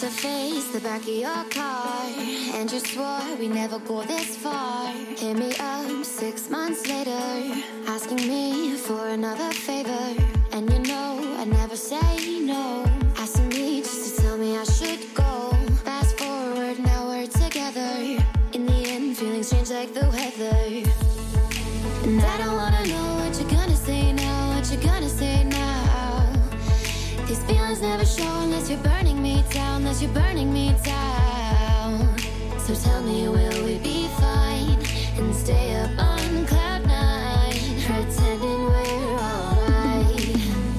to face the back of your car, and you swore we never go this far. Hit me up 6 months later, asking me for another favor. And you know I never say no, asking me just to tell me I should go. Fast forward, now we're together. In the end, feelings change like the weather. And I don't wanna know what you're gonna say now, what you're gonna say now. These feelings never show unless you're burning me down, unless you're burning me down. So tell me, will we be fine and stay up on cloud nine, pretending we're alright?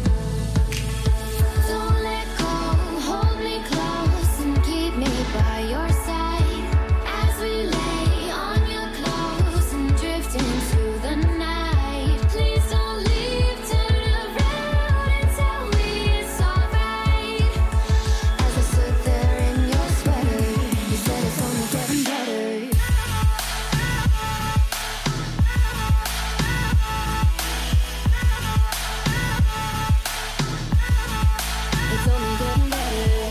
Don't let go, hold me close and keep me by your side as we lay on your clothes and drift into the night. Please don't leave, turn around and tell me it's alright. As I stood there in your sweater, you said it's only getting better. It's only getting better.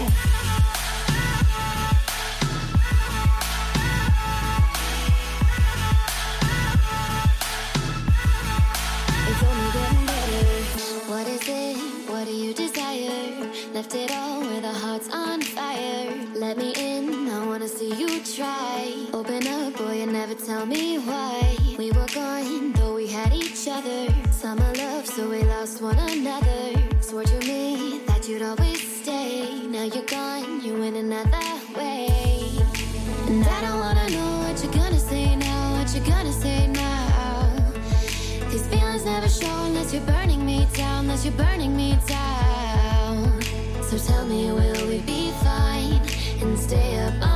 It's only getting better. What is it? What do you desire? Left it all with our hearts on fire. Let me in, I wanna see you try. Open up, boy, and never tell me why. We were gone, though we had each other. Summer love, so we lost one another. Swore to me that you'd always stay. Now you're gone, you went another way. And I don't wanna know what you're gonna say now, what you're gonna say now. These feelings never show unless you're burning me down, unless you're burning me down. So tell me, will we be fine and stay up